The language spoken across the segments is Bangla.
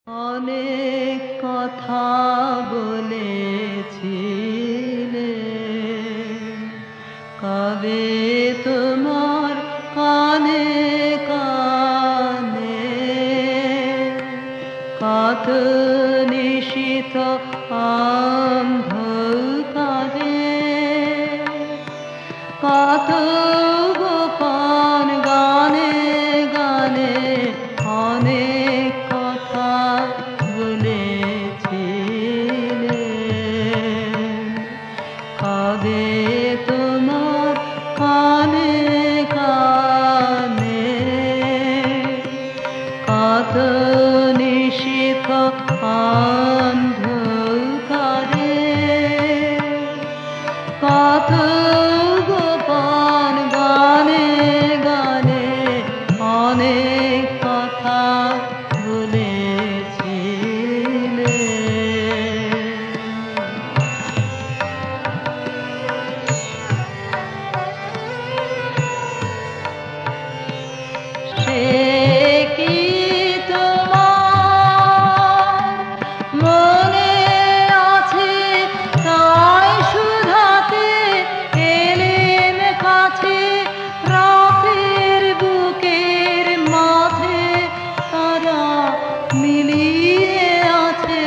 অনেক কথা বলেছিলে, কবে তোমার কানে কানে কত নিশিত অন্ধকারে কত গোপন গানে গানে অনেক কথা বলেছিলে, কবে তোমার কানে কানে কত নিশিত অন্ধকারে কত গোপন গানে গানে অনেক কথা বলেছিলে। সে কি তোমার মনে আছে? তাই শুধাতে এলেন কাছে, রাতের বুকের মাঝে তারা মিলিয়ে আছে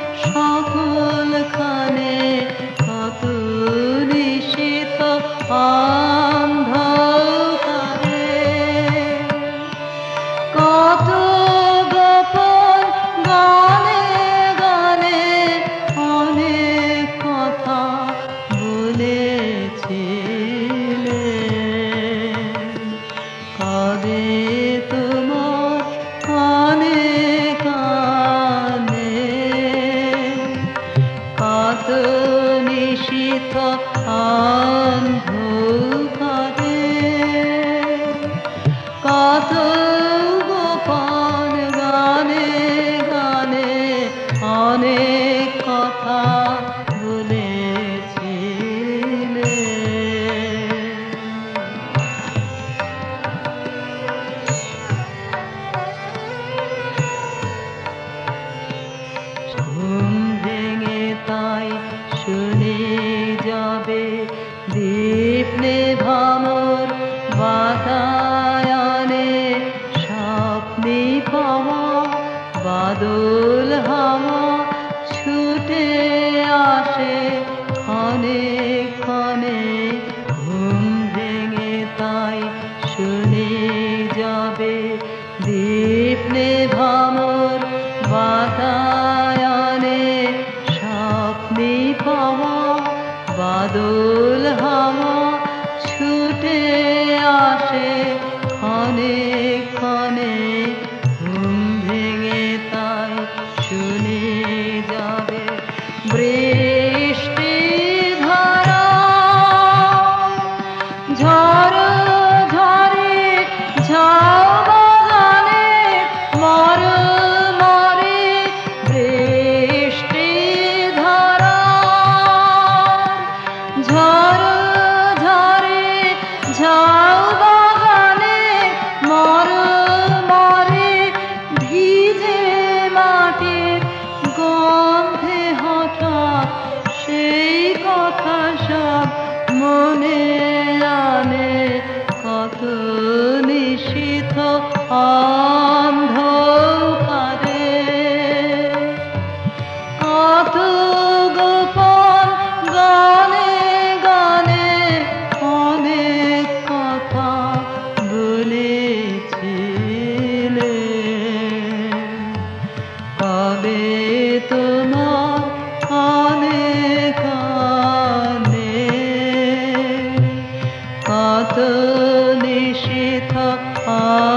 সকলখানে কত নিশিত অন্ধকারে কত গোপন গানে গানে অনেক কথা বলেছিলে, কবে তোমার কানে কানে কত নিশিত অন্ধকারে কত গোপন গানে গানে অনেক কথা বলেছিলে। ঘুম ভেঙে তাই শুনে যাবে দীপ নেভানোর বাতায়নে স্বপ্নে পাওয়া বাদল হাওয়া ছুটে আসে ক্ষণে ক্ষণে। ঘুম ভেঙে তাই শুনে যাবে দীপ নেভানোর বাতায়নে স্বপ্নে পাওয়া বাদল হাওয়া ছুটে আসে ক্ষণে ক্ষণে। ঘুম ভেঙে তাই শুনে যাবে বৃষ্টি ধারা ঝড় ঝরে ঝাউ বাগানে মর মরে বৃষ্টি ধারা ঝড় ঝরে ঝাউ বাগানে মর মরে ভিজে মাটির গন্ধে হঠাৎ সেই কথা সব মনে আনে কত নিশিত অন্ধকারে কত গোপন গানে গানে অনেক কথা বলেছিলে, কবে তোমার কানে কানে কত নিশিত